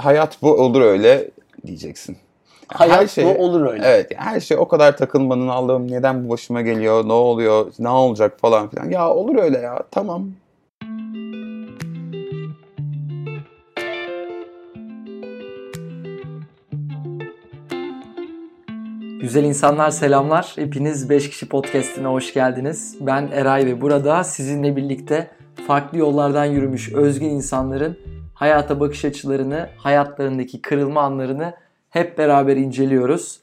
hayat bu olur öyle diyeceksin. Hayat her şey, bu olur öyle. Evet, her şey o kadar takılmanın, Allah'ım neden bu başıma geliyor, ne oluyor, ne olacak falan filan. Ya olur öyle ya, tamam. Güzel insanlar, selamlar. Hepiniz 5 Kişi Podcast'ine hoş geldiniz. Ben Eray ve burada sizinle birlikte farklı yollardan yürümüş özgün insanların hayata bakış açılarını, hayatlarındaki kırılma anlarını hep beraber inceliyoruz.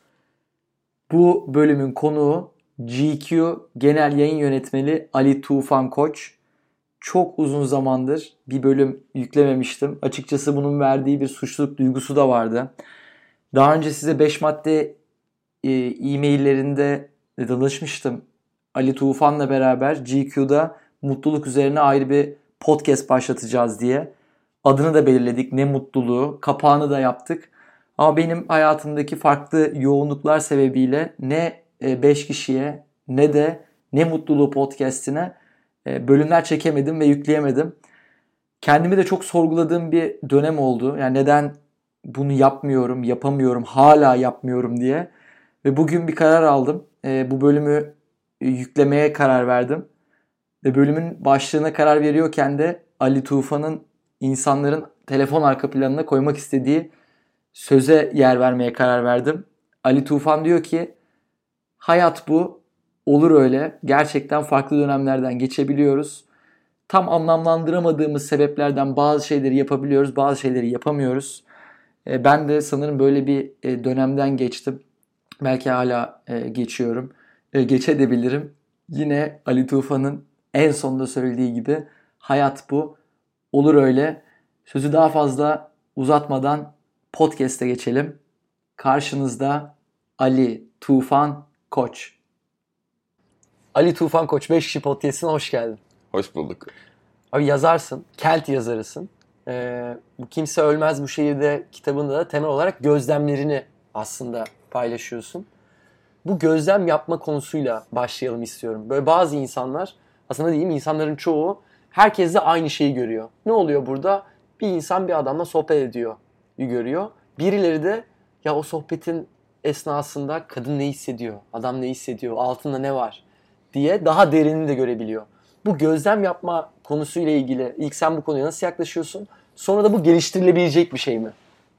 Bu bölümün konuğu GQ Genel Yayın Yönetmeni Ali Tufan Koç. Çok uzun zamandır bir bölüm yüklememiştim. Açıkçası bunun verdiği bir suçluluk duygusu da vardı. Daha önce size 5 madde e-maillerinde danışmıştım. Ali Tufan'la beraber GQ'da mutluluk üzerine ayrı bir podcast başlatacağız diye. Adını da belirledik. Ne mutluluğu. Kapağını da yaptık. Ama benim hayatımdaki farklı yoğunluklar sebebiyle ne 5 kişiye ne de ne mutluluğu podcast'ine bölümler çekemedim ve yükleyemedim. Kendimi de çok sorguladığım bir dönem oldu. Yani neden bunu yapmıyorum, yapamıyorum, hala yapmıyorum diye. Ve bugün bir karar aldım. Bu bölümü yüklemeye karar verdim. Ve bölümün başlığına karar veriyorken de Ali Tufan'ın insanların telefon arka planına koymak istediği söze yer vermeye karar verdim. Ali Tufan diyor ki, hayat bu, olur öyle. Gerçekten farklı dönemlerden geçebiliyoruz. Tam anlamlandıramadığımız sebeplerden bazı şeyleri yapabiliyoruz, bazı şeyleri yapamıyoruz. Ben de sanırım böyle bir dönemden geçtim. Belki hala geçiyorum. Geçebilirim. Yine Ali Tufan'ın en sonunda söylediği gibi hayat bu. Olur öyle. Sözü daha fazla uzatmadan podcast'e geçelim. Karşınızda Ali Tufan Koç. Ali Tufan Koç 5 Kişi Podcast'ine hoş geldin. Hoş bulduk. Abi yazarsın. Kelt yazarısın. Bu Kimse Ölmez Bu Şehirde kitabında da temel olarak gözlemlerini aslında paylaşıyorsun. Bu gözlem yapma konusuyla başlayalım istiyorum. Böyle bazı insanlar, aslında diyeyim insanların çoğu herkes de aynı şeyi görüyor. Ne oluyor burada? Bir insan bir adamla sohbet ediyor, görüyor. Birileri de ya o sohbetin esnasında kadın ne hissediyor, adam ne hissediyor, altında ne var diye daha derinini de görebiliyor. Bu gözlem yapma konusuyla ilgili ilk sen bu konuya nasıl yaklaşıyorsun? Sonra da bu geliştirilebilecek bir şey mi?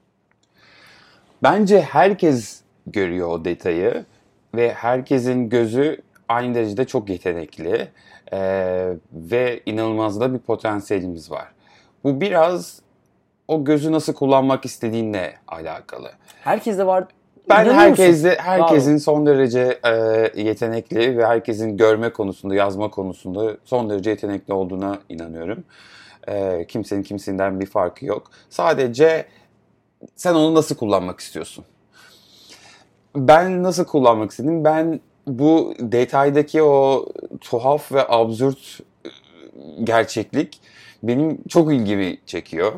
Bence herkes görüyor o detayı ve herkesin gözü aynı derecede çok yetenekli ve inanılmaz da bir potansiyelimiz var. Bu biraz o gözü nasıl kullanmak istediğinle alakalı. Herkeste var. Ben herkesin son derece yetenekli ve herkesin görme konusunda, yazma konusunda son derece yetenekli olduğuna inanıyorum. Kimsenin kimsesinden bir farkı yok. Sadece sen onu nasıl kullanmak istiyorsun? Ben nasıl kullanmak istedim? Ben bu detaydaki o tuhaf ve absürt gerçeklik benim çok ilgimi çekiyor.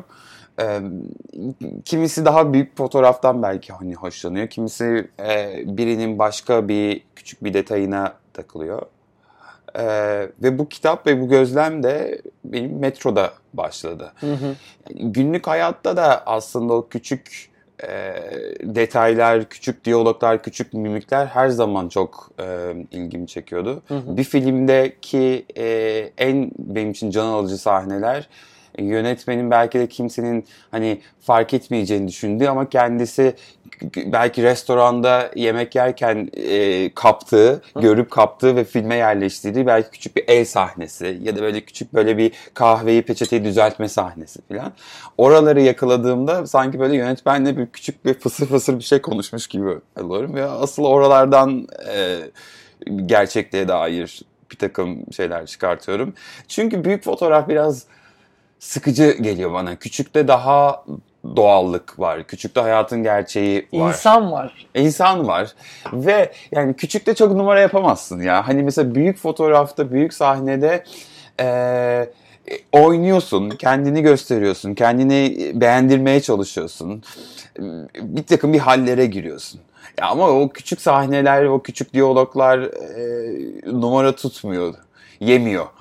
Kimisi daha büyük fotoğraftan belki hani hoşlanıyor. Kimisi birinin başka bir küçük bir detayına takılıyor. Ve bu kitap ve bu gözlem de benim metroda başladı. Hı hı. Günlük hayatta da aslında o küçük detaylar, küçük diyaloglar, küçük mimikler her zaman çok ilgimi çekiyordu. Hı hı. Bir filmdeki en benim için can alıcı sahneler, yönetmenin belki de kimsenin hani fark etmeyeceğini düşündüğü ama kendisi belki restoranda yemek yerken görüp kaptığı ve filme yerleştirdiği belki küçük bir el sahnesi ya da böyle küçük böyle bir kahveyi peçeteyi düzeltme sahnesi falan. Oraları yakaladığımda sanki böyle yönetmenle bir küçük bir fısır fısır bir şey konuşmuş gibi oluyorum ve asıl oralardan gerçekliğe dair bir takım şeyler çıkartıyorum. Çünkü büyük fotoğraf biraz sıkıcı geliyor bana. Küçükte daha doğallık var. Küçükte hayatın gerçeği var. İnsan var. İnsan var. Ve yani küçükte çok numara yapamazsın ya. Hani mesela büyük fotoğrafta, büyük sahnede oynuyorsun, kendini gösteriyorsun, kendini beğendirmeye çalışıyorsun. Bir takım bir hallere giriyorsun. Ya ama o küçük sahneler, o küçük diyaloglar numara tutmuyor, yemiyor.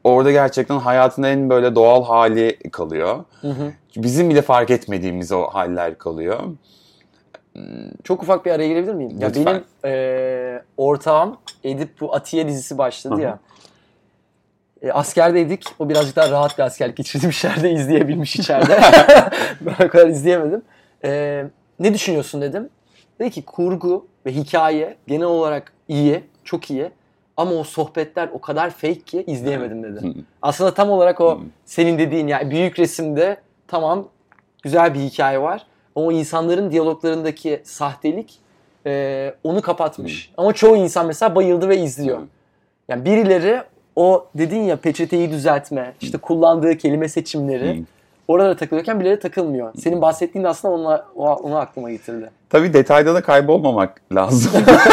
orada gerçekten hayatın en böyle doğal hali kalıyor. Bizim bile fark etmediğimiz o haller kalıyor. Çok ufak bir araya girebilir miyim? Ya Lütfen. benim ortağım Edip, bu Atiye dizisi başladı ya. Askerdeydik. O birazcık daha rahat bir askerlik geçirdim. İçeride izleyebilmiş içeride. Ben o kadar izleyemedim. Ne düşünüyorsun dedim. Dedi ki kurgu ve hikaye genel olarak iyi, çok iyi. Ama o sohbetler o kadar fake ki izleyemedim dedi. Aslında tam olarak o senin dediğin, yani büyük resimde tamam güzel bir hikaye var. Ama o insanların diyaloglarındaki sahtelik onu kapatmış. Ama çoğu insan mesela bayıldı ve izliyor. Yani birileri o dedin ya peçeteyi düzeltme, işte kullandığı kelime seçimleri orada takılıyorken birileri takılmıyor. Senin bahsettiğin de aslında onu aklıma getirdi. Tabii detayda da kaybolmamak lazım.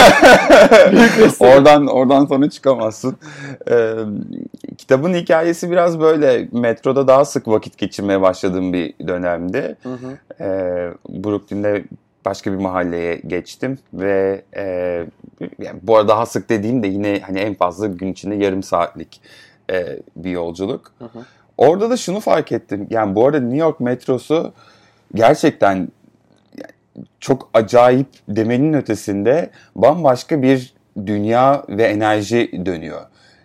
oradan sonra çıkamazsın. Kitabın hikayesi biraz böyle metroda daha sık vakit geçirmeye başladığım bir dönemde. Brooklyn'de başka bir mahalleye geçtim ve yani bu arada daha sık dediğim de yine hani en fazla gün içinde yarım saatlik bir yolculuk. Orada da şunu fark ettim. Yani bu arada New York metrosu gerçekten çok acayip demenin ötesinde bambaşka bir dünya ve enerji dönüyor.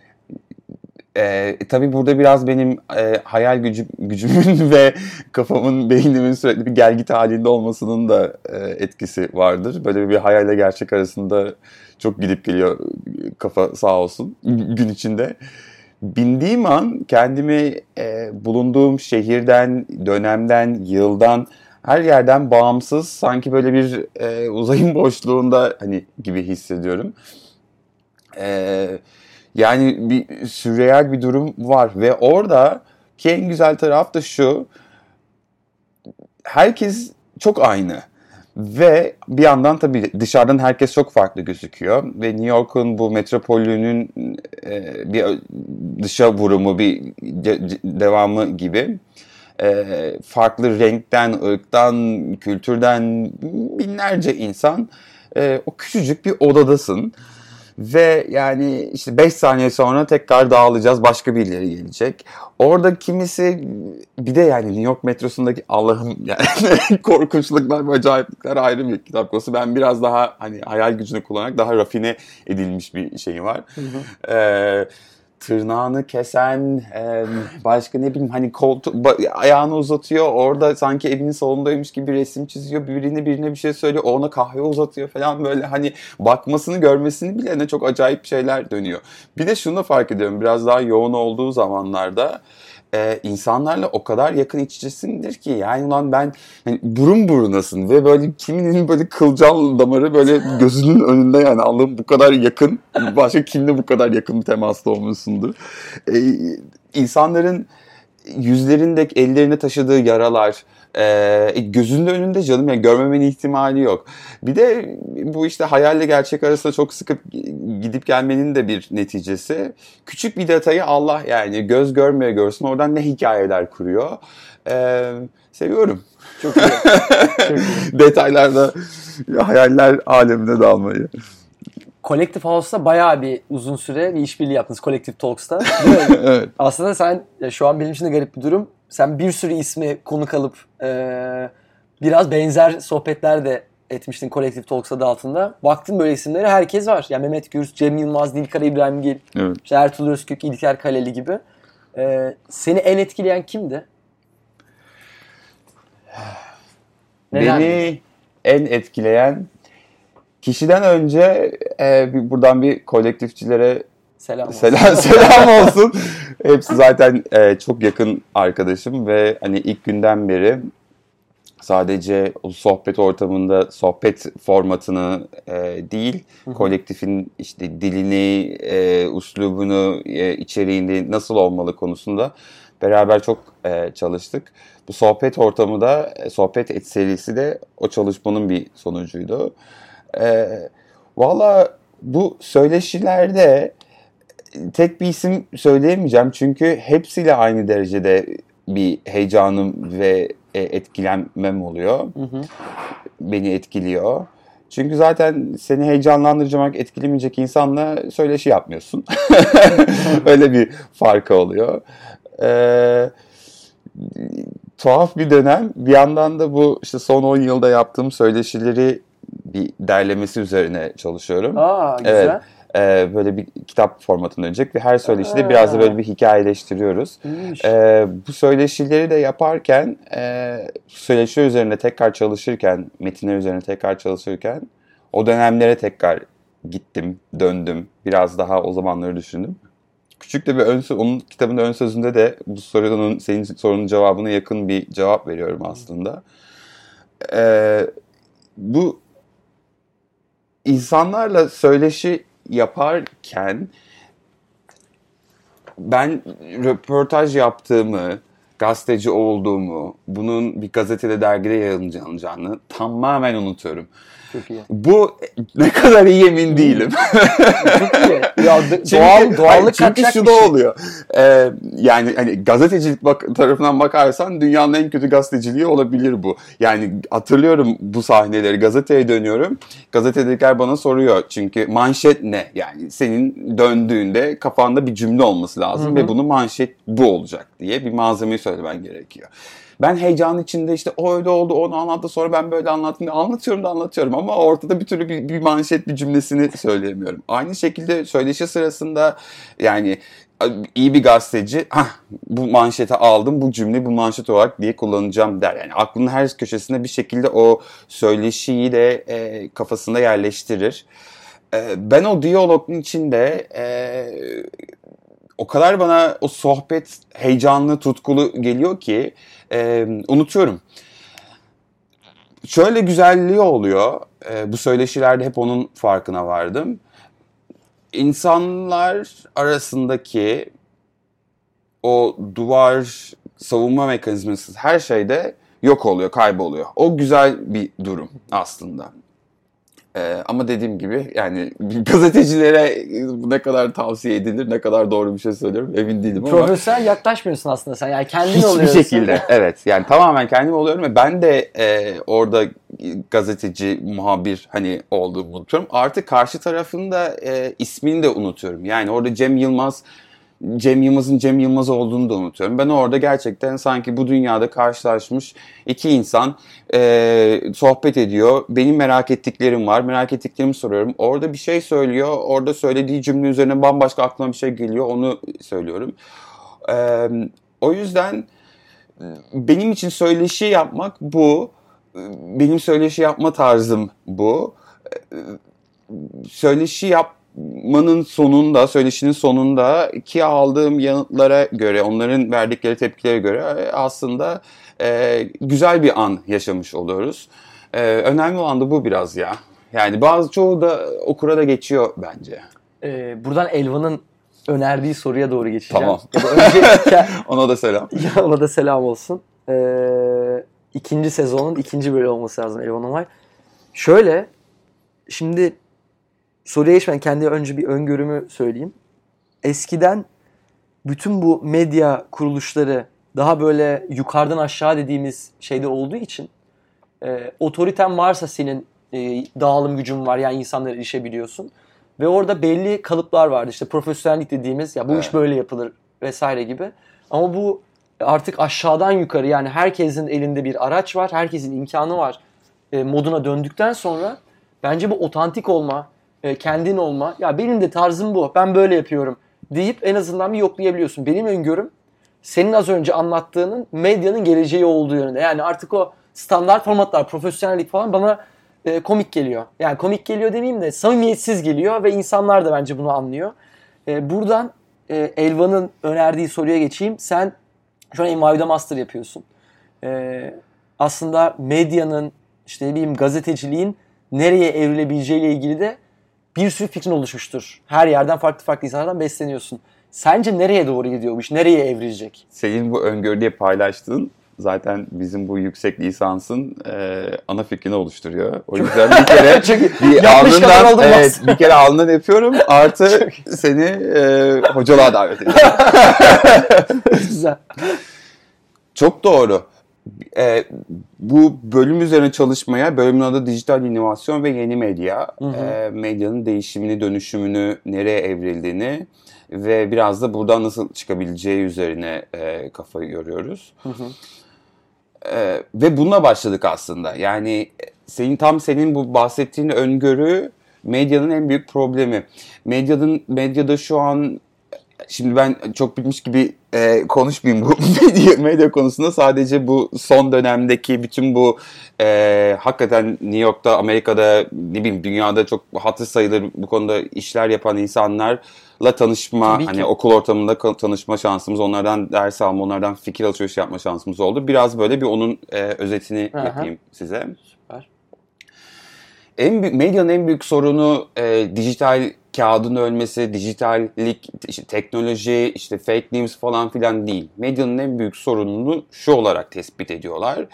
Tabii burada biraz benim hayal gücümün ve kafamın, beynimin sürekli bir gelgit halinde olmasının da etkisi vardır. Böyle bir hayalle gerçek arasında çok gidip geliyor kafa, sağ olsun, gün içinde. Bindiğim an kendimi bulunduğum şehirden, dönemden, yıldan, her yerden bağımsız, sanki böyle bir uzayın boşluğunda hani gibi hissediyorum. Yani bir sürreal bir durum var ve orada ki en güzel taraf da şu: herkes çok aynı ve bir yandan tabii dışarıdan herkes çok farklı gözüküyor ve New York'un bu metropolünün bir dışa vurumu, bir devamı gibi. Farklı renkten, ırktan, kültürden binlerce insan, o küçücük bir odadasın. Ve yani işte 5 saniye sonra tekrar dağılacağız, başka birileri gelecek. Orada kimisi, bir de yani New York metrosundaki Allah'ım yani korkunçluklar ve acayiplikler ayrı bir kitap konusu. Ben biraz daha hani hayal gücünü kullanarak daha rafine edilmiş bir şey var. Tırnağını kesen, başka ne bileyim hani ayağını uzatıyor, orada sanki evinin salonundaymış gibi resim çiziyor, birine bir şey söylüyor, o ona kahve uzatıyor falan, böyle hani bakmasını görmesini bile ne çok acayip şeyler dönüyor. Bir de şunu da fark ediyorum, biraz daha yoğun olduğu zamanlarda insanlarla o kadar yakın iç içesindir ki yani ulan ben hani burun burunasın ve böyle kiminin böyle kılcal damarı böyle gözünün önünde, yani Allah'ım bu kadar yakın, başka kimle bu kadar yakın bir temasta olmuşsundur. İnsanların yüzlerinde, ellerinde taşıdığı yaralar, gözünün önünde canım, yani görmemenin ihtimali yok. Bir de bu işte hayalle gerçek arasında çok sıkıp gidip gelmenin de bir neticesi. Küçük bir detayı Allah yani göz görmeye görsün, oradan ne hikayeler kuruyor. Seviyorum. Çok iyi. Çok iyi. Detaylarda hayaller alemine dalmayı. Collective House'da bayağı bir uzun süre bir işbirliği yaptınız Collective Talks'ta. Değil mi? Evet. Aslında sen, şu an benim için de garip bir durum. Sen bir sürü ismi konuk alıp biraz benzer sohbetler de etmiştin Collective Talks adı altında. Baktım böyle isimlere, herkes var. Yani Mehmet Gürs, Cem Yılmaz, Nilkara İbrahimgil, Evet. işte Ertuğrul Özkök, İlker Kaleli gibi. Seni en etkileyen kimdi? Neden? Beni en etkileyen kişiden önce buradan bir kolektifçilere Selam olsun. selam olsun. Hepsi zaten çok yakın arkadaşım ve hani ilk günden beri sadece o sohbet ortamında sohbet formatını değil, kolektifin işte dilini, üslubunu, içeriğini nasıl olmalı konusunda beraber çok çalıştık. Bu sohbet ortamı da, sohbet serisi de o çalışmanın bir sonucuydu. Valla bu söyleşilerde tek bir isim söyleyemeyeceğim çünkü hepsiyle aynı derecede bir heyecanım ve etkilenmem oluyor. Beni etkiliyor. Çünkü zaten seni heyecanlandıracak, etkilemeyecek insanla söyleşi yapmıyorsun. Öyle bir farkı oluyor. Tuhaf bir dönem. Bir yandan da bu işte son 10 yılda yaptığım söyleşileri bir derlemesi üzerine çalışıyorum. Güzel. Evet. Böyle bir kitap formatına dönecek ve her söyleşide biraz da böyle bir hikayeleştiriyoruz. Bu söyleşileri de yaparken, söyleşiler üzerine tekrar çalışırken, metinler üzerine tekrar çalışırken o dönemlere tekrar gittim, döndüm. Biraz daha o zamanları düşündüm. Küçük de bir onun kitabının ön sözünde de bu sorunun, senin sorunun cevabına yakın bir cevap veriyorum aslında. Bu insanlarla söyleşi yaparken ben röportaj yaptığımı, gazeteci olduğumu, bunun bir gazetede, dergide yayınlanacağını tamamen unutuyorum. Çok iyi. Bu ne kadar iyi emin değilim. Çok iyi. Ya, doğallık çünkü şu da oluyor. Yani hani gazetecilik tarafından bakarsan dünyanın en kötü gazeteciliği olabilir bu. Yani hatırlıyorum bu sahneleri, gazeteye dönüyorum. Gazetedekiler bana soruyor çünkü manşet ne? Yani senin döndüğünde kafanda bir cümle olması lazım ve bunun manşet bu olacak diye bir malzemeyi söylemen gerekiyor. Ben heyecan içinde işte o öyle oldu, onu anlattı, sonra ben böyle anlattım. Anlatıyorum ama ortada bir türlü bir manşet, bir cümlesini söyleyemiyorum. Aynı şekilde söyleşi sırasında yani iyi bir gazeteci bu manşeti aldım, bu cümleyi bu manşet olarak diye kullanacağım der. Yani aklının her köşesinde bir şekilde o söyleşiyi de kafasında yerleştirir. Ben o diyalogun içinde o kadar bana o sohbet heyecanlı, tutkulu geliyor ki unutuyorum. Şöyle güzelliği oluyor. Bu söyleşilerde hep onun farkına vardım. İnsanlar arasındaki o duvar, savunma mekanizması her şeyde yok oluyor, kayboluyor. O güzel bir durum aslında. Ama dediğim gibi yani gazetecilere ne kadar tavsiye edilir, ne kadar doğru bir şey söylüyorum emin değilim ama. Profesyonel yaklaşmıyorsun aslında sen. Yani kendin oluyorsun. Hiçbir şekilde evet yani tamamen kendim oluyorum ve ben de orada gazeteci, muhabir hani olduğumu unutuyorum. Artık karşı tarafın da ismini de unutuyorum. Yani orada Cem Yılmaz'ın Cem Yılmaz olduğunu da unutuyorum. Ben orada gerçekten sanki bu dünyada karşılaşmış iki insan sohbet ediyor. Benim merak ettiklerim var. Merak ettiklerimi soruyorum. Orada bir şey söylüyor. Orada söylediği cümle üzerine bambaşka aklıma bir şey geliyor. Onu söylüyorum. O yüzden benim için söyleşi yapmak bu. Benim söyleşi yapma tarzım bu. Söyleşi söyleşinin sonunda ki aldığım yanıtlara göre, onların verdikleri tepkilere göre aslında güzel bir an yaşamış oluyoruz. Önemli olan da bu biraz ya. Yani çoğu da okura da geçiyor bence. Buradan Elvan'ın önerdiği soruya doğru geçeceğim. Tamam. Ona da selam. Ona da selam olsun. İkinci sezonun ikinci bölümü olması lazım Elvan Onay. Şöyle, şimdi soruya geçmeden kendi önce bir öngörümü söyleyeyim. Eskiden bütün bu medya kuruluşları daha böyle yukarıdan aşağı dediğimiz şeyde olduğu için otoriten varsa senin dağılım gücün var, yani insanlara erişebiliyorsun. Ve orada belli kalıplar vardı. İşte profesyonellik dediğimiz, ya bu iş böyle yapılır vesaire gibi. Ama bu artık aşağıdan yukarı, yani herkesin elinde bir araç var, herkesin imkanı var moduna döndükten sonra bence bu otantik olma, kendin olma, ya benim de tarzım bu, ben böyle yapıyorum deyip en azından bir yoklayabiliyorsun. Benim öngörüm senin az önce anlattığının medyanın geleceği olduğu yönünde. Yani artık o standart formatlar, profesyonellik falan bana komik geliyor. Yani komik geliyor demeyeyim de samimiyetsiz geliyor ve insanlar da bence bunu anlıyor. Buradan Elvan'ın önerdiği soruya geçeyim. Sen şu an NYU'da master yapıyorsun. Aslında medyanın, işte ne bileyim, gazeteciliğin nereye evrilebileceğiyle ilgili de bir sürü fikrin oluşmuştur. Her yerden farklı insanlardan besleniyorsun. Sence nereye doğru gidiyor bu iş? Nereye evrilecek? Senin bu öngörü diye paylaştığın zaten bizim bu yüksek lisansın ana fikrini oluşturuyor. O yüzden bir kere bir kere alnından yapıyorum. Artı seni hocalığa davet ediyorum. Güzel. Çok doğru. bu bölüm üzerine çalışmaya, bölümün adı dijital inovasyon ve yeni medya, medyanın değişimini, dönüşümünü, nereye evrildiğini ve biraz da buradan nasıl çıkabileceği üzerine kafayı yoruyoruz. Ve bununla başladık aslında. Yani senin bu bahsettiğin öngörü medyanın en büyük problemi. Medyada şu an, şimdi ben çok bilmiş gibi konuşmayayım bu medya konusunda, sadece bu son dönemdeki bütün bu hakikaten New York'ta, Amerika'da, ne bileyim dünyada çok hatır sayılır bu konuda işler yapan insanlarla tanışma, hani okul ortamında tanışma şansımız, onlardan ders alma, onlardan fikir alışverişi yapma şansımız oldu. Biraz böyle bir onun özetini yapayım size. Süper. Medyanın en büyük sorunu dijital kağıdın ölmesi, dijitallik, işte teknoloji, işte fake news falan filan değil. Medyanın en büyük sorununu şu olarak tespit ediyorlar.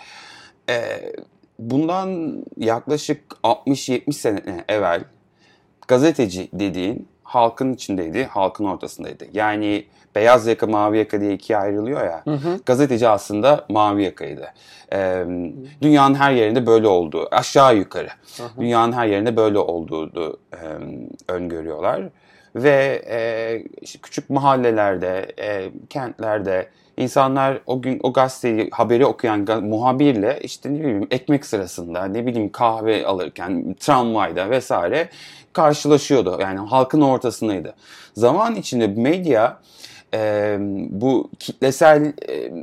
Bundan yaklaşık 60-70 sene evvel gazeteci dediğin halkın içindeydi, halkın ortasındaydı. Yani beyaz yaka, mavi yaka diye ikiye ayrılıyor ya. Gazeteci aslında mavi yakaydı. Dünyanın her yerinde böyle olduğu, aşağı yukarı. Dünyanın her yerinde böyle olduğunu öngörüyorlar. Ve işte küçük mahallelerde, kentlerde insanlar o gün o gazeteyi, haberi okuyan muhabirle işte ne bileyim ekmek sırasında, ne bileyim kahve alırken, tramvayda vesaire karşılaşıyordu. Yani halkın ortasındaydı. Zaman içinde medya bu kitlesel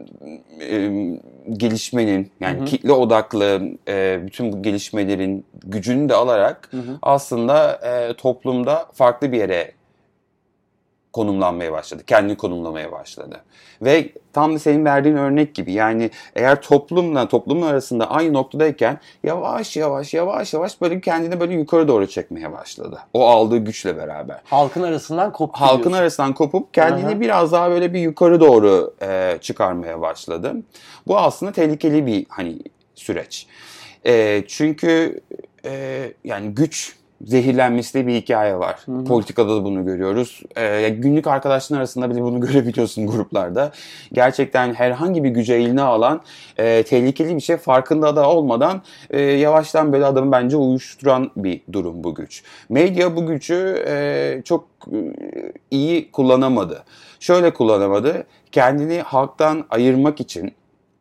gelişmenin, yani kitle odaklı bütün bu gelişmelerin gücünü de alarak aslında toplumda farklı bir yere konumlanmaya başladı. Kendini konumlamaya başladı. Ve tam da senin verdiğin örnek gibi, yani eğer toplumla arasında aynı noktadayken yavaş yavaş böyle kendini böyle yukarı doğru çekmeye başladı. O aldığı güçle beraber. Halkın arasından kopup kendini biraz daha böyle bir yukarı doğru çıkarmaya başladı. Bu aslında tehlikeli bir süreç. Çünkü yani güç zehirlenmesi de bir hikaye var. Politikada da bunu görüyoruz. Günlük arkadaşların arasında bile bunu görebiliyorsun gruplarda. Gerçekten herhangi bir gücü eline alan tehlikeli bir şey, farkında da olmadan yavaştan böyle adamı bence uyuşturan bir durum bu güç. Medya bu gücü çok iyi kullanamadı. Şöyle kullanamadı. Kendini halktan ayırmak için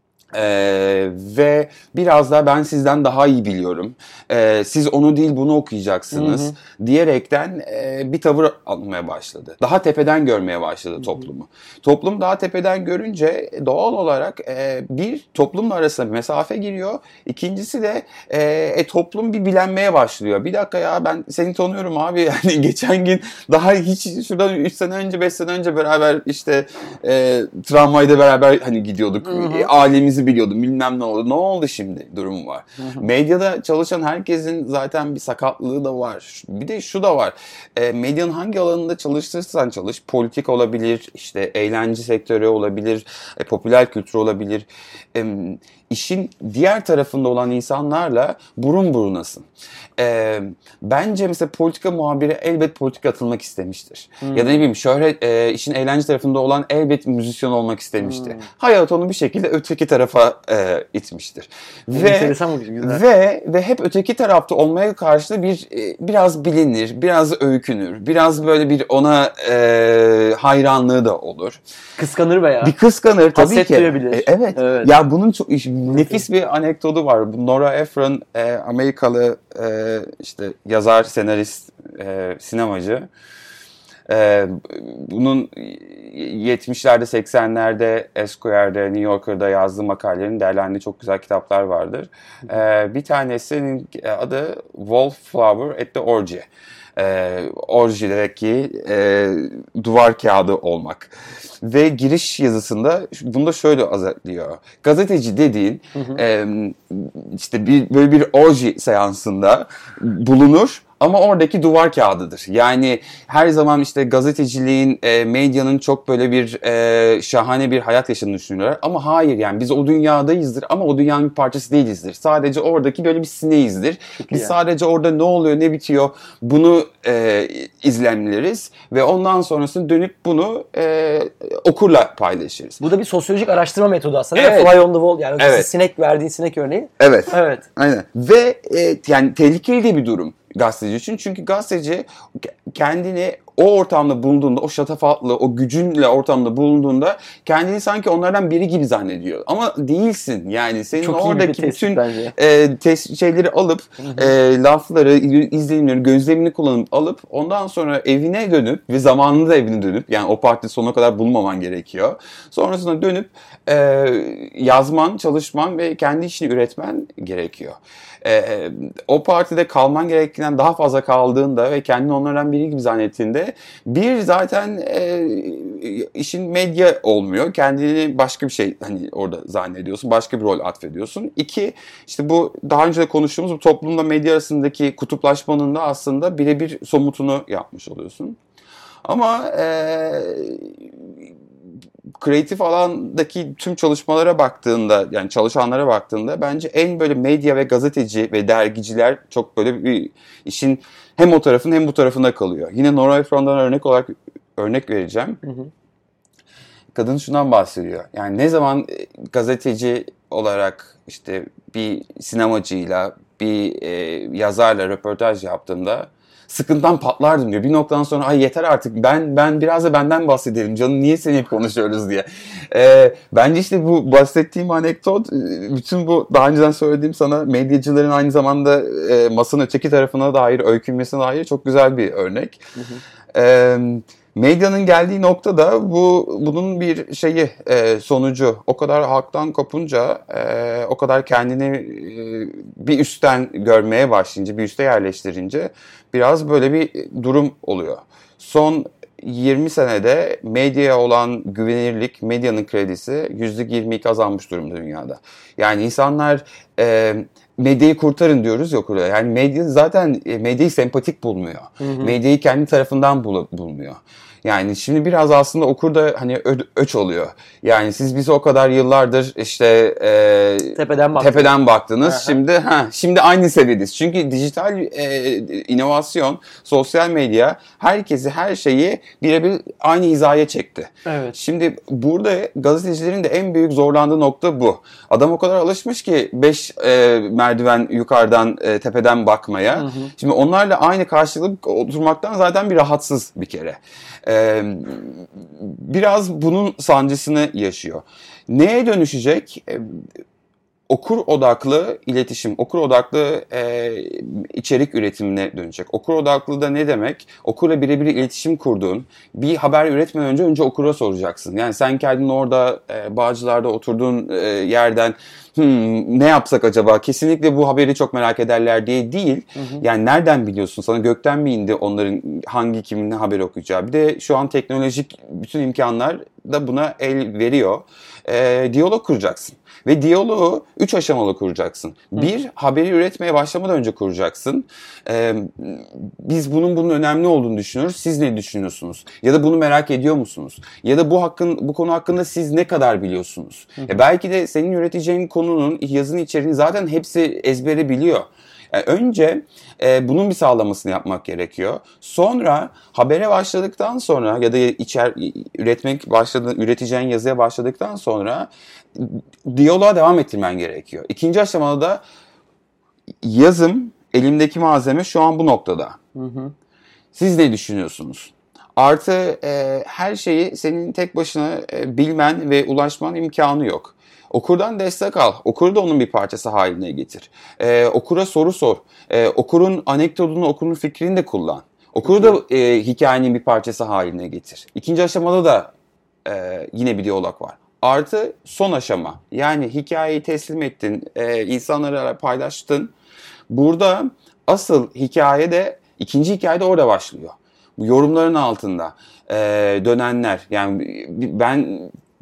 ve biraz daha ben sizden daha iyi biliyorum, siz onu değil bunu okuyacaksınız diyerekten bir tavır almaya başladı. Daha tepeden görmeye başladı toplumu. Toplum daha tepeden görünce doğal olarak bir toplumla arasında bir mesafe giriyor. İkincisi de toplum bir bilenmeye başlıyor. Bir dakika ya, ben seni tanıyorum abi, yani geçen gün daha hiç şuradan 3 sene önce 5 sene önce beraber işte tramvayda beraber gidiyorduk. Ailemizi biliyordum, bilmem ne oldu. Ne oldu şimdi durumu var. Medyada çalışan herkesin zaten bir sakatlığı da var. Bir de şu da var. Medyanın hangi alanında çalıştırırsan çalış, politik olabilir, işte eğlence sektörü olabilir, popüler kültür olabilir. İşin diğer tarafında olan insanlarla burun burunasın. Bence mesela politika muhabiri elbet politika atılmak istemiştir. Ya da ne bileyim işin eğlence tarafında olan elbet müzisyen olmak istemiştir. Hayat onu bir şekilde öteki tarafa itmiştir. Ve hep öteki tarafta olmaya karşı da biraz bilinir, biraz öykünür, biraz böyle bir ona hayranlığı da olur. Kıskanır veya. Bir kıskanır tabii haset ki. duyabilir. Evet. Ya bunun çok nefis bir anekdotu var. Nora Ephron, Amerikalı işte yazar, senarist, sinemacı. Bunun 70'lerde 80'lerde Esquire'de, New Yorker'da yazdığı makalelerin derlendiği çok güzel kitaplar vardır. Bir tanesinin adı Wallflower at the Orgy. Orjideki duvar kağıdı olmak. Ve giriş yazısında bunu da şöyle özetliyor. Gazeteci dediğin işte böyle bir orji seansında bulunur Ama oradaki duvar kağıdıdır. Yani her zaman işte gazeteciliğin, medyanın çok böyle bir şahane bir hayat yaşadığını düşünüyorlar. Ama hayır, yani biz o dünyadayızdır ama o dünyanın bir parçası değilizdir. Sadece oradaki böyle bir sineyizdir. Biz sadece orada ne oluyor, ne bitiyor bunu izlemleriz ve ondan sonrasında dönüp bunu okurla paylaşırız. Bu da bir sosyolojik araştırma metodu aslında. Evet. Fly on the wall, yani Evet. sinek verdiğin sinek örneği. Evet. Evet. Aynen. Ve yani tehlikeli de bir durum gazeteci için. Çünkü gazeteci kendini o ortamda bulunduğunda, o şatafatlı, o gücünle ortamda bulunduğunda kendini sanki onlardan biri gibi zannediyor. Ama değilsin. Yani senin Çok oradaki bütün şeyleri alıp, lafları, izlenimleri, gözlemini kullanıp alıp ondan sonra evine dönüp ve zamanında evine dönüp, yani o partide sonuna kadar bulunmaman gerekiyor. Sonrasında dönüp yazman, çalışman ve kendi işini üretmen gerekiyor. O partide kalman gerektiğinden daha fazla kaldığında ve kendini onlardan biri gibi zannettiğinde bir zaten işin medya olmuyor. Kendini başka bir şey hani orada zannediyorsun. Başka bir rol atfediyorsun. İki, işte bu daha önce de konuştuğumuz bu toplumla medya arasındaki kutuplaşmanın da aslında birebir somutunu yapmış oluyorsun. Ama kreatif alandaki tüm çalışmalara baktığında, yani çalışanlara baktığında bence en böyle medya ve gazeteci ve dergiciler çok böyle bir işin hem o tarafın hem bu tarafında kalıyor. Yine Nora Ephron'dan örnek vereceğim. Hı hı. Kadın şundan bahsediyor. Yani ne zaman gazeteci olarak işte bir sinemacıyla, bir yazarla röportaj yaptığımda sıkıntıdan patlardım diyor. Bir noktadan sonra ay yeter artık, ben biraz da benden bahsedelim canım, niye seni hep konuşuyoruz diye. Bence işte bu bahsettiğim anekdot, bütün bu daha önceden söylediğim sana medyacıların aynı zamanda masanın öteki tarafına dair öykünmesine dair çok güzel bir örnek. Hı hı. Medyanın geldiği noktada bunun bir sonucu, o kadar halktan kopunca, o kadar kendini bir üstten görmeye başlayınca, bir üste yerleştirince biraz böyle bir durum oluyor. Son 20 senede medyaya olan güvenilirlik, medyanın kredisi %22 azalmış durumda dünyada. Yani insanlar medyayı kurtarın diyoruz ya okurda. Yani medya zaten medyayı sempatik bulmuyor. Hı hı. Medyayı kendi tarafından bulmuyor. Yani şimdi biraz aslında okur da hani öç oluyor. Yani siz bize o kadar yıllardır işte tepeden baktınız. Aha. Şimdi aynı seviyedeyiz. Çünkü dijital inovasyon, sosyal medya herkesi, her şeyi birebir aynı hizaya çekti. Evet. Şimdi burada gazetecilerin de en büyük zorlandığı nokta bu. Adam o kadar alışmış ki 5 merdiven yukarıdan tepeden bakmaya. Hı hı. Şimdi onlarla aynı karşılık oturmaktan zaten bir rahatsız bir kere. Biraz bunun sancısını yaşıyor. Neye dönüşecek? Okur odaklı iletişim, okur odaklı içerik üretimine dönecek. Okur odaklı da ne demek? Okurla birebir iletişim kurduğun, bir haber üretmeden önce okura soracaksın. Yani sen kendin orada Bağcılar'da oturduğun yerden ne yapsak acaba? Kesinlikle bu haberi çok merak ederler diye değil. Hı hı. Yani nereden biliyorsun? Sana gökten mi indi onların hangi kimin ne haber okuyacağı? Bir de şu an teknolojik bütün imkanlar da buna el veriyor. Diyalog kuracaksın. Ve diyaloğu 3 aşamalı kuracaksın. Bir, haberi üretmeye başlamadan önce kuracaksın. Biz bunun önemli olduğunu düşünüyoruz. Siz ne düşünüyorsunuz? Ya da bunu merak ediyor musunuz? Ya da bu konu hakkında siz ne kadar biliyorsunuz? Belki de senin üreteceğin konunun, yazının içeriğini zaten hepsi ezbere biliyor. Yani önce bunun bir sağlamasını yapmak gerekiyor. Sonra habere başladıktan sonra ya da üreteceğin yazıya başladıktan sonra diyaloğa devam ettirmen gerekiyor. İkinci aşamada da yazım, elimdeki malzeme şu an bu noktada. Hı hı. Siz ne düşünüyorsunuz? Artı her şeyi senin tek başına bilmen ve ulaşman imkanı yok. Okurdan destek al. Okuru da onun bir parçası haline getir. Okura soru sor. Okurun anekdotunu, okurun fikrini de kullan. Okuru da hikayenin bir parçası haline getir. İkinci aşamada da yine bir diyalog var. Artı son aşama. Yani hikayeyi teslim ettin, insanlara paylaştın. Burada asıl hikaye de, ikinci hikaye de orada başlıyor. Bu yorumların altında dönenler. Yani ben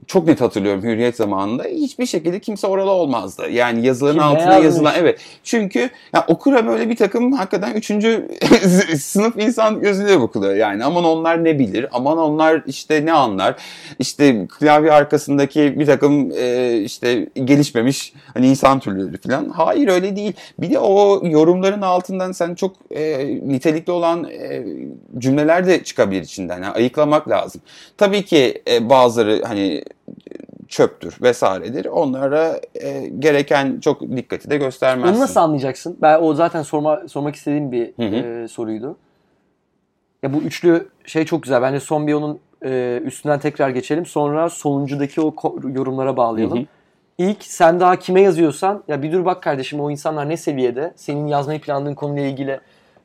çok net hatırlıyorum Hürriyet zamanında hiçbir şekilde kimse oralı olmazdı. Yani yazıların Kim altına yazmış? yazılan evet. Çünkü ya okura böyle bir takım hakikaten 3. sınıf insan gözüyle bakılıyor yani. Aman onlar ne bilir? Aman onlar işte ne anlar? İşte klavye arkasındaki bir takım işte gelişmemiş hani insan türleri falan. Hayır öyle değil. Bir de o yorumların altından sen çok nitelikli olan cümleler de çıkabilir içinden. Yani ayıklamak lazım. Tabii ki bazıları hani çöptür vesairedir. Onlara gereken çok dikkati de göstermezsin. Onu nasıl anlayacaksın? Ben o zaten sormak istediğim bir soruydu. Ya bu üçlü şey çok güzel. Bence son bir onun üstünden tekrar geçelim. Sonra sonuncudaki o yorumlara bağlayalım. İlk sen daha kime yazıyorsan ya bir dur bak kardeşim o insanlar ne seviyede? Senin yazmayı planladığın konuyla ilgili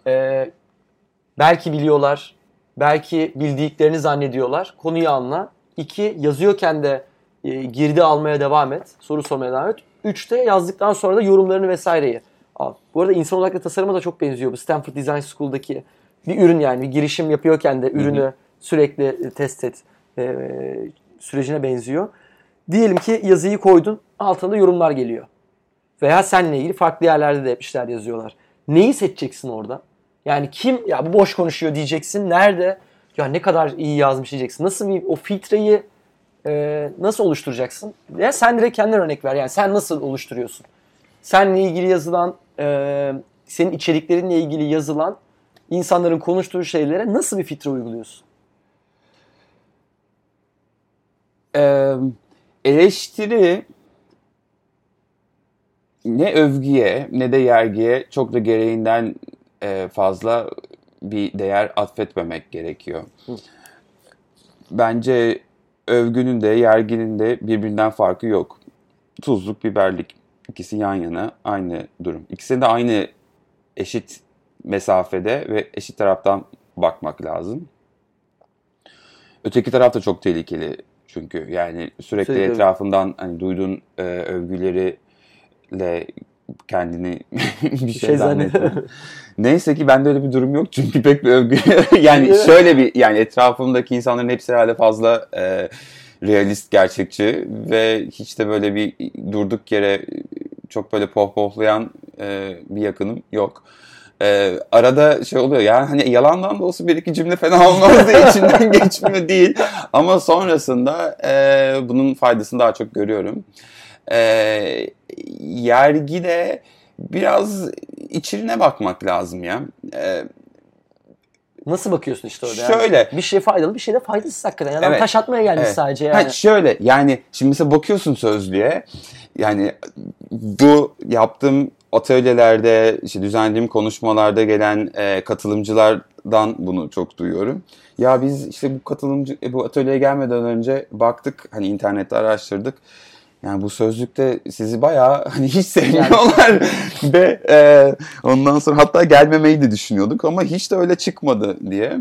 belki biliyorlar, belki bildiklerini zannediyorlar. Konuyu anla. 2 yazıyorken de girdi almaya devam et. Soru sormaya devam et. 3'te yazdıktan sonra da yorumlarını vesaireyi al. Bu arada insan olarak da tasarıma da çok benziyor. Bu Stanford Design School'daki bir ürün yani. Bir girişim yapıyorken de ürünü sürekli test et sürecine benziyor. Diyelim ki yazıyı koydun. Altında yorumlar geliyor. Veya seninle ilgili farklı yerlerde de hep işler yazıyorlar. Neyi seçeceksin orada? Yani kim ya bu boş konuşuyor diyeceksin. Nerede? Ya ne kadar iyi yazmış diyeceksin. Nasıl bir o filtreyi nasıl oluşturacaksın? Ya sen direkt kendine örnek ver. Yani sen nasıl oluşturuyorsun? Seninle ilgili yazılan, senin içeriklerinle ilgili yazılan insanların konuştuğu şeylere nasıl bir filtre uyguluyorsun? Eleştiri ne övgüye ne de yergiye çok da gereğinden fazla bir değer atfetmemek gerekiyor. Bence övgünün de yerginin de birbirinden farkı yok. Tuzluk, biberlik ikisi yan yana aynı durum. İkisine de aynı eşit mesafede ve eşit taraftan bakmak lazım. Öteki taraf da çok tehlikeli çünkü yani sürekli etrafından hani duyduğun övgüleriyle kendini bir şey zannetme. Neyse ki bende öyle bir durum yok çünkü pek bir övgü yani şöyle bir yani etrafımdaki insanların hepsi herhalde fazla realist, gerçekçi ve hiç de böyle bir durduk yere çok böyle pohpohlayan bir yakınım yok. Arada şey oluyor yani hani yalandan da olsa bir iki cümle fena olmaz diye içinden geçmiyor değil. Ama sonrasında bunun faydasını daha çok görüyorum. Yergide biraz içine bakmak lazım ya. Nasıl bakıyorsun işte orada? Şöyle. Yani? Bir şey faydalı, bir şey de faydasız hakikaten. Yani evet. Taş atmaya gelmiş sadece yani. Ha, şöyle yani şimdi mesela bakıyorsun sözlüğe yani bu yaptığım atölyelerde işte düzenlediğim konuşmalarda gelen katılımcılardan bunu çok duyuyorum. Ya biz işte bu atölyeye gelmeden önce baktık hani internette araştırdık. Yani bu sözlükte sizi bayağı hani hiç sevmiyorlar ve ondan sonra hatta gelmemeyi de düşünüyorduk ama hiç de öyle çıkmadı diye.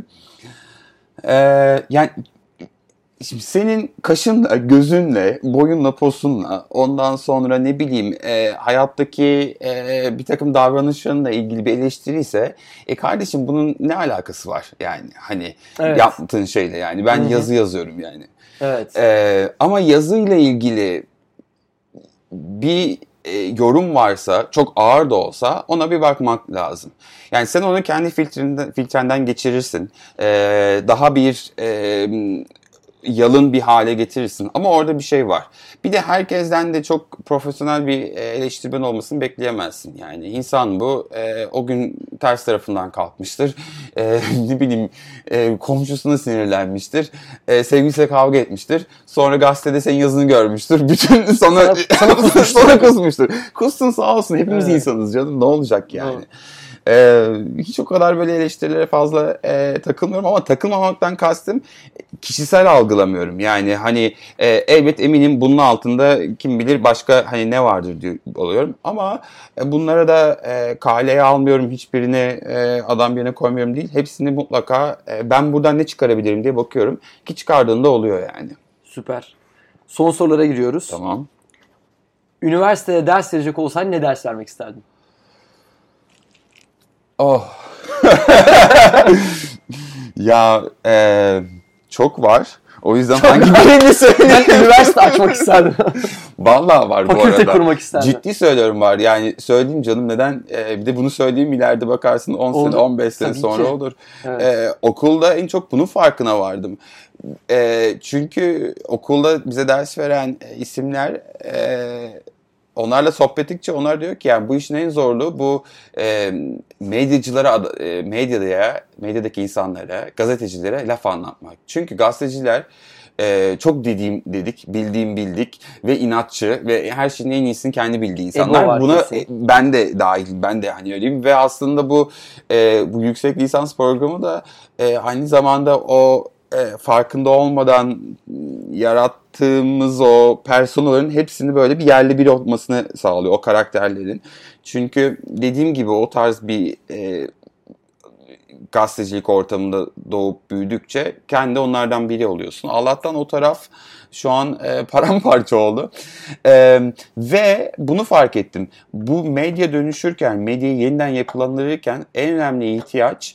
Yani şimdi senin kaşınla, gözünle, boyunla, posunla ondan sonra ne bileyim hayattaki bir takım davranışlarınla ilgili bir eleştiri ise kardeşim bunun ne alakası var yani hani yaptığın şeyle yani ben yazı yazıyorum yani. Evet. Ama yazıyla ilgili bir yorum varsa çok ağır da olsa ona bir bakmak lazım. Yani sen onu kendi filtrenden geçirirsin. Daha bir yalın bir hale getirirsin. Ama orada bir şey var. Bir de herkesten de çok profesyonel bir eleştirmen olmasını bekleyemezsin. Yani insan bu. O gün ters tarafından kalkmıştır. Ne bileyim komşusuna sinirlenmiştir. Sevgilisiyle kavga etmiştir. Sonra gazetede senin yazını görmüştür. Bütün sana kusmuştur. Kussun sağ olsun. Hepimiz insanız canım. Ne olacak yani? Hiç o kadar böyle eleştirilere fazla takılmıyorum ama takılmamaktan kastım kişisel algılamıyorum. Yani hani elbet eminim bunun altında kim bilir başka hani ne vardır diye oluyorum ama bunlara da kaleye almıyorum. Hiçbirini adam yerine koymuyorum değil. Hepsini mutlaka ben buradan ne çıkarabilirim diye bakıyorum ki çıkardığında oluyor yani. Süper. Son sorulara giriyoruz. Tamam. Üniversitede ders verecek olsan ne ders vermek isterdin? Oh. Ya Çok var. O yüzden hangi birini söyleyeyim? Ben üniversite açmak isterdim. Vallahi var bu arada. Fakülte kurmak isterdim. Ciddi söylüyorum var. Yani söyleyeyim canım, neden? Bir de bunu söyleyeyim, ileride bakarsın 10 Olur. sene 15 sene Tabii sonra ki. olur. Evet. Okulda en çok bunun farkına vardım. Çünkü okulda bize ders veren isimler, onlarla sohbet ettikçe onlar diyor ki yani bu işin en zorluğu bu medyacılara, medyadaki insanlara, gazetecilere laf anlatmak. Çünkü gazeteciler çok bildiğim bildik ve inatçı ve her şeyin en iyisini kendi bildiği insanlar. Buna ben de dahil, ben de hani öyleyim ve aslında bu yüksek lisans programı da aynı zamanda o farkında olmadan yarattığımız o personaların hepsini böyle bir yerli bir olmasını sağlıyor, o karakterlerin. Çünkü dediğim gibi o tarz bir gazetecilik ortamında doğup büyüdükçe kendi onlardan biri oluyorsun. Allah'tan o taraf şu an paramparça oldu. Ve bunu fark ettim. Bu medya dönüşürken, medyayı yeniden yapılandırırken en önemli ihtiyaç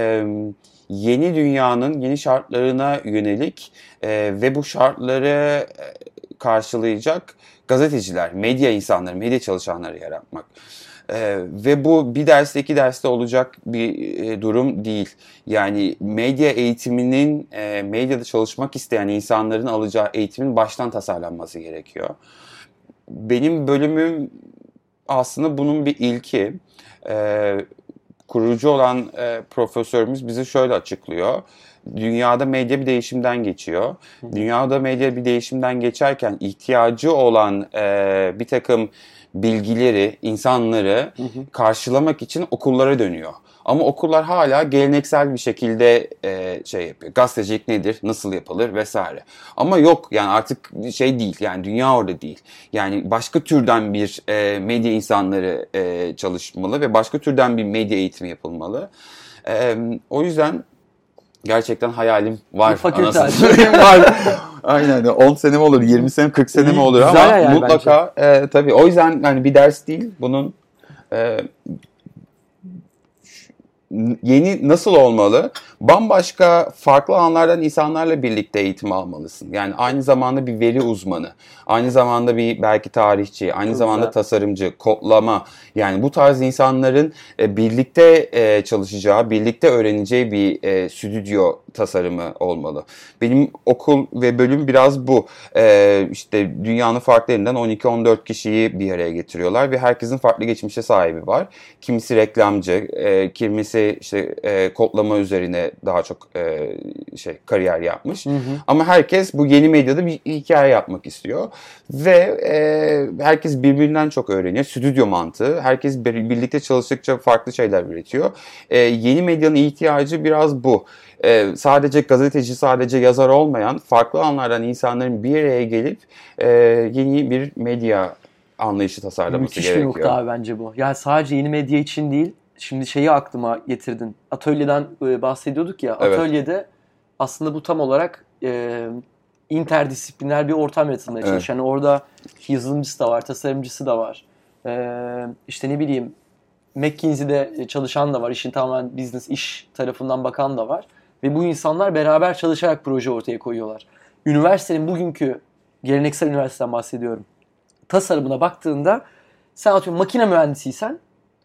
yeni dünyanın yeni şartlarına yönelik ve bu şartları karşılayacak gazeteciler, medya insanları, medya çalışanları yaratmak. Ve bu bir derste 2 derste olacak bir durum değil. Yani medya eğitiminin, medyada çalışmak isteyen insanların alacağı eğitimin baştan tasarlanması gerekiyor. Benim bölümüm aslında bunun bir ilki. Kurucu olan profesörümüz bize şöyle açıklıyor. Dünyada medya bir değişimden geçiyor. Dünyada medya bir değişimden geçerken ihtiyacı olan bir takım bilgileri, insanları karşılamak için okullara dönüyor. Ama okullar hala geleneksel bir şekilde şey yapıyor. Gazetecilik nedir, nasıl yapılır vesaire. Ama yok yani artık şey değil, yani dünya orada değil. Yani başka türden bir medya insanları çalışmalı ve başka türden bir medya eğitimi yapılmalı. O yüzden gerçekten hayalim var. Fakülte var. Aynen 10 sene mi olur, 20 sene, 40 sene mi olur ama mutlaka tabii. O yüzden yani bir ders değil bunun yeni nasıl olmalı? Bambaşka farklı alanlardan insanlarla birlikte eğitim almalısın. Yani aynı zamanda bir veri uzmanı, aynı zamanda bir belki tarihçi, aynı zamanda tasarımcı, kodlama. Yani bu tarz insanların birlikte çalışacağı, birlikte öğreneceği bir stüdyo tasarımı olmalı. Benim okul ve bölüm biraz bu. İşte dünyanın farklı yerinden 12-14 kişiyi bir araya getiriyorlar ve herkesin farklı geçmişe sahibi var. Kimisi reklamcı, kimisi işte kodlama üzerine daha çok kariyer yapmış. Ama herkes bu yeni medyada bir hikaye yapmak istiyor. Ve herkes birbirinden çok öğreniyor. Stüdyo mantığı. Herkes birlikte çalıştıkça farklı şeyler üretiyor. Yeni medyanın ihtiyacı biraz bu. Sadece gazeteci, sadece yazar olmayan farklı alanlardan insanların bir araya gelip yeni bir medya anlayışı tasarlaması gerekiyor. Müthiş bir nokta abi bence bu. Yani sadece yeni medya için değil. Şimdi şeyi aklıma getirdin. Atölyeden bahsediyorduk ya. Evet. Atölyede aslında bu tam olarak interdisipliner bir ortam yaratılmaya çalışıyor. Yani orada yazılımcısı da var, tasarımcısı da var. İşte ne bileyim McKinsey'de çalışan da var. İşin tamamen business, iş tarafından bakan da var. Ve bu insanlar beraber çalışarak proje ortaya koyuyorlar. Üniversitenin bugünkü, geleneksel üniversiteden bahsediyorum, tasarımına baktığında sen atıyorum makine mühendisiysen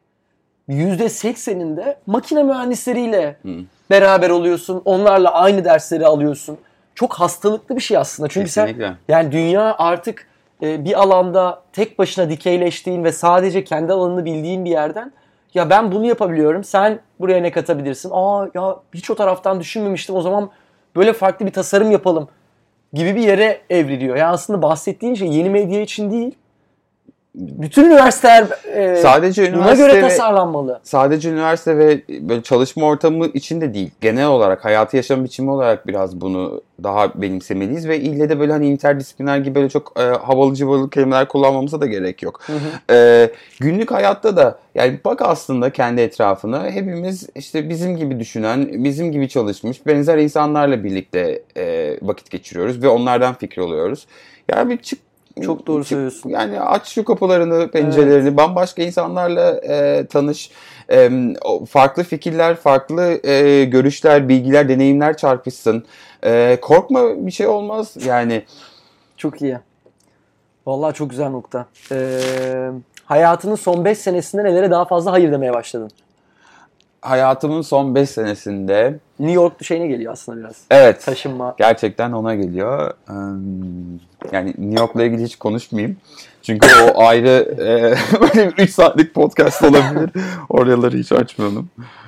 %80'inde makine mühendisleriyle beraber oluyorsun. Onlarla aynı dersleri alıyorsun. Çok hastalıklı bir şey aslında. Çünkü kesinlikle. Sen yani dünya artık bir alanda tek başına dikeyleştiğin ve sadece kendi alanını bildiğin bir yerden ya ben bunu yapabiliyorum. Sen buraya ne katabilirsin? Ya hiç o taraftan düşünmemiştim. O zaman böyle farklı bir tasarım yapalım gibi bir yere evriliyor. Yani aslında bahsettiğin şey yeni medya için değil. Bütün üniversiteler sadece buna göre tasarlanmalı. Sadece üniversite ve böyle çalışma ortamı için de değil. Genel olarak hayatı yaşam biçimi olarak biraz bunu daha benimsemeliyiz ve ille de böyle hani interdisipliner gibi böyle çok havalı cıvalı kelimeler kullanmamıza da gerek yok. Günlük hayatta da yani bak aslında kendi etrafına hepimiz işte bizim gibi düşünen, bizim gibi çalışmış benzer insanlarla birlikte vakit geçiriyoruz ve onlardan fikir alıyoruz. Yani bir Çok doğru söylüyorsun. Yani aç şu kapılarını, pencerelerini, bambaşka insanlarla tanış. Farklı fikirler, farklı görüşler, bilgiler, deneyimler çarpışsın. Korkma, bir şey olmaz yani. Çok iyi. Vallahi çok güzel nokta. Hayatının son 5 senesinde nelere daha fazla hayır demeye başladın? Hayatımın son 5 senesinde... New York şeyine geliyor aslında biraz. Evet. Taşınma. Gerçekten ona geliyor. Yani New York'la ilgili hiç konuşmayayım. Çünkü o ayrı böyle 3 saatlik podcast olabilir. Oraları hiç açmıyorum.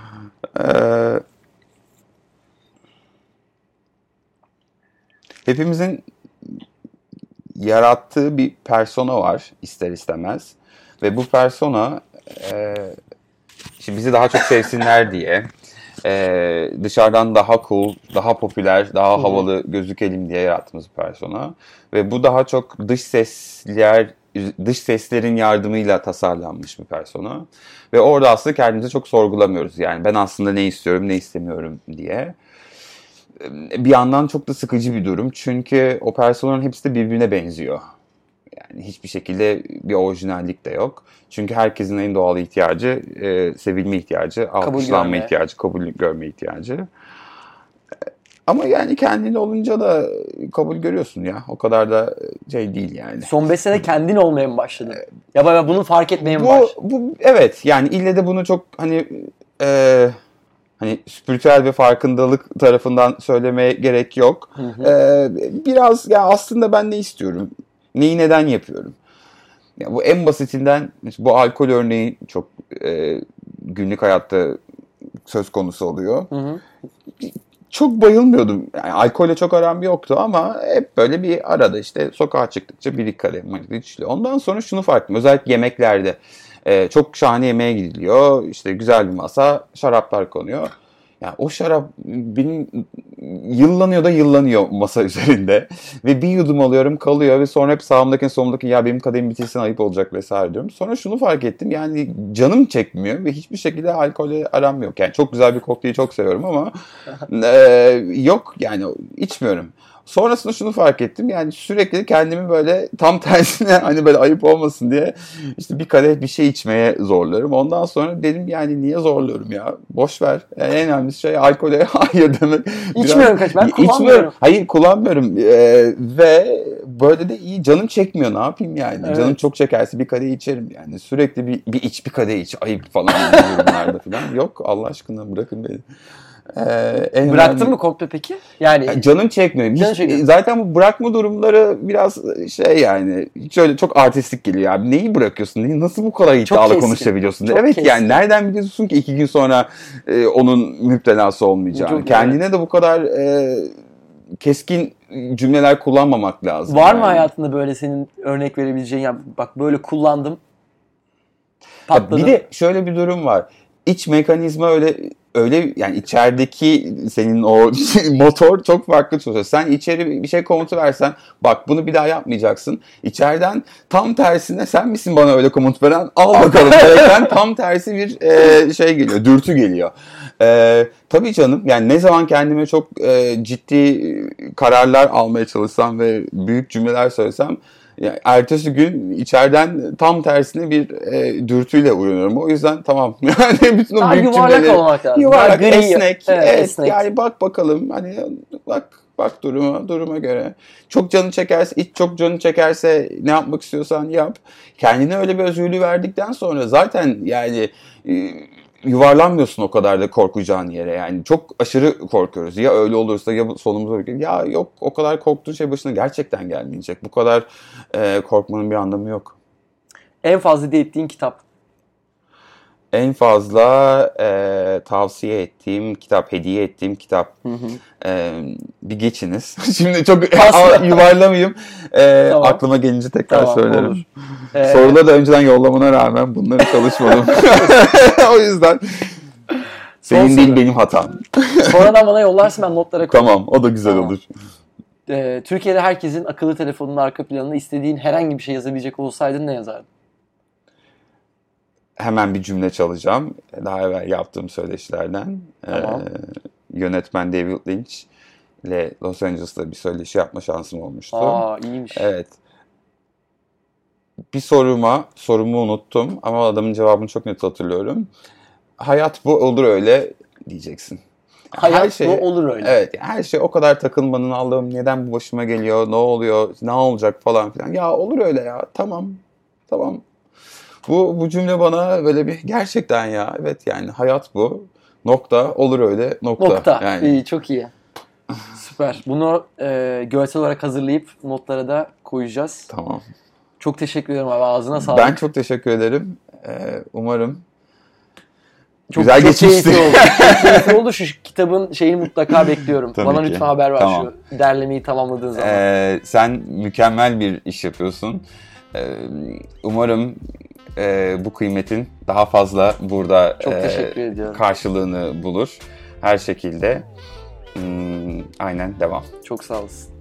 Hepimizin yarattığı bir persona var ister istemez. Ve bu persona işte bizi daha çok sevsinler diye, dışarıdan daha cool, daha popüler, daha havalı gözükelim diye yarattığımız bir persona. Ve bu daha çok dış seslerin yardımıyla tasarlanmış bir persona. Ve orada aslında kendimizi çok sorgulamıyoruz. Yani ben aslında ne istiyorum, ne istemiyorum diye. Bir yandan çok da sıkıcı bir durum. Çünkü o personanın hepsi de birbirine benziyor. Yani hiçbir şekilde bir orijinallik de yok. Çünkü herkesin en doğal ihtiyacı sevilme ihtiyacı, alkışlanma ihtiyacı, kabul görme ihtiyacı. Ama yani kendin olunca da kabul görüyorsun ya. O kadar da şey değil yani. Son 5 sene kendin olmaya mı başladın? Ya ben bunu fark etmeye mi başladın? Evet yani ille de bunu çok hani spiritüel ve farkındalık tarafından söylemeye gerek yok. Biraz ya aslında ben ne istiyorum? Neyi neden yapıyorum? Ya bu en basitinden bu alkol örneği çok günlük hayatta söz konusu oluyor. Çok bayılmıyordum. Yani alkolle çok aram yoktu ama hep böyle bir arada işte sokağa çıktıkça bir kadeh içiliyor. Ondan sonra şunu fark ettim. Özellikle yemeklerde çok şahane yemeğe gidiliyor. İşte güzel bir masa, şaraplar konuyor. Yani o şarap benim yıllanıyor masa üzerinde. Ve bir yudum alıyorum kalıyor ve sonra hep sağımdaki solumdaki ya benim kadehim bitirsin ayıp olacak vesaire diyorum. Sonra şunu fark ettim yani canım çekmiyor ve hiçbir şekilde alkolle aram yok. Yani çok güzel bir kokteyli çok seviyorum ama yok yani içmiyorum. Sonrasında şunu fark ettim yani sürekli kendimi böyle tam tersine hani böyle ayıp olmasın diye işte bir kadeh bir şey içmeye zorlarım. Ondan sonra dedim yani niye zorluyorum ya boş ver. Yani en önemli şey alkole hayır demek. İçmiyorum ben kullanmıyorum. Hayır kullanmıyorum ve böyle de iyi canım çekmiyor ne yapayım yani. Evet. Canım çok çekerse bir kadeh içerim yani sürekli bir kadeh iç ayıp falan durumlarda falan. Yok Allah aşkına bırakın beni. Bıraktın mı komple peki? Yani canım çekmiyor. Zaten bu bırakma durumları biraz şey yani hiç öyle çok artistik geliyor abi. Neyi bırakıyorsun? Nasıl bu kadar iddialı konuşabiliyorsun? Çok evet keskin. Yani nereden biliyorsun ki 2 gün sonra onun müptelası olmayacağını? Kendine de bu kadar keskin cümleler kullanmamak lazım. Var mı hayatında böyle senin örnek verebileceğin ya bak böyle kullandım patladım. Bir de şöyle bir durum var. İç mekanizma öyle yani içerideki senin o motor çok farklı çalışıyor. Sen içeri bir şey komutu versen bak bunu bir daha yapmayacaksın. İçeriden tam tersine sen misin bana öyle komut veren? Al bakalım. Direkten tam tersi bir şey geliyor. Dürtü geliyor. Tabii canım yani ne zaman kendime çok ciddi kararlar almaya çalışsam ve büyük cümleler söylesem yani ertesi gün içeriden tam tersine bir dürtüyle uyanıyorum. O yüzden tamam. Yani bütün o büyük cümleleri olmak lazım. Yuvarlak, esnek. Evet, esnek. Yani bak bakalım hani bak duruma göre. Çok canı çekerse ne yapmak istiyorsan yap. Kendine öyle bir özgürlüğü verdikten sonra zaten yani yuvarlanmıyorsun o kadar da korkacağın yere. Yani çok aşırı korkuyoruz. Ya öyle olursa ya sonumuza bakıyor. Ya yok o kadar korktuğun şey başına gerçekten gelmeyecek. Bu kadar korkmanın bir anlamı yok. En fazla hediye ettiğin kitap? En fazla tavsiye ettiğim kitap, hediye ettiğim kitap. Bir geçiniz. Şimdi çok yuvarlamayayım. Tamam. Aklıma gelince tekrar söylerim. Soruları da önceden yollamana rağmen bunları çalışmadım. O yüzden senin değil benim hatam. Sonradan bana yollarsın ben notlara koyayım. Tamam o da güzel olur. Türkiye'de herkesin akıllı telefonunun arka planına istediğin herhangi bir şey yazabilecek olsaydın ne yazardın? Hemen bir cümle çalacağım. Daha evvel yaptığım söyleşilerden. Tamam. Yönetmen David Lynch ile Los Angeles'ta bir söyleşi yapma şansım olmuştu. İyiymiş. Evet. bir sorumu unuttum ama adamın cevabını çok net hatırlıyorum. Hayat bu, olur öyle diyeceksin. Hayat bu, olur öyle. Evet, her şey o kadar takılmanın, Allah'ım neden bu başıma geliyor, ne oluyor, ne olacak falan filan. Ya olur öyle ya, tamam. Bu cümle bana böyle bir gerçekten ya, evet yani hayat bu. Nokta, olur öyle, nokta. Yani. İyi, çok iyi. Süper. Bunu görsel olarak hazırlayıp notlara da koyacağız. Tamam. Çok teşekkür ederim abi. Ağzına sağlık. Ben çok teşekkür ederim. Umarım çok güzel geçmiştir. Keyifli oldu. Çok keyifli oldu. Şu kitabın şeyini mutlaka bekliyorum. Tabii Bana ki. lütfen haber ver Tamam. şu derlemeyi tamamladığın zaman. Sen mükemmel bir iş yapıyorsun. Umarım bu kıymetin daha fazla burada Çok teşekkür ediyorum. Karşılığını bulur. Her şekilde. Aynen devam. Çok sağ olasın.